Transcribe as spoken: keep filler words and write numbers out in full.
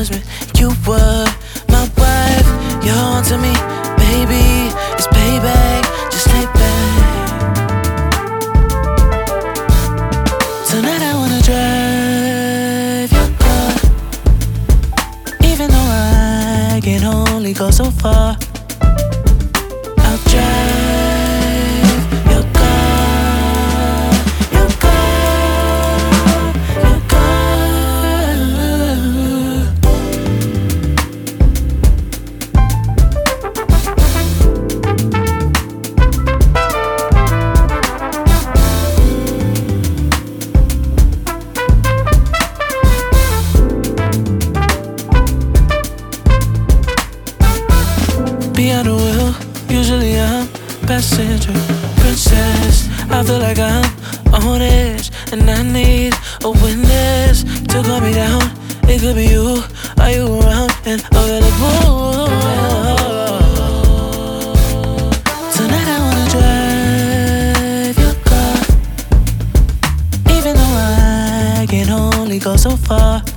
husband, you were my wife. You're on to me, baby. It's payback, just lay back. Tonight I wanna drive your car, even though I can only go so far. I'll drive your car, your car, your car. Behind the wheel, usually I'm passenger, princess. I feel like I'm on edge, and I need a witness to calm me down. It could be you, are you around and available? Tonight I wanna drive your car, even though I can only go so far.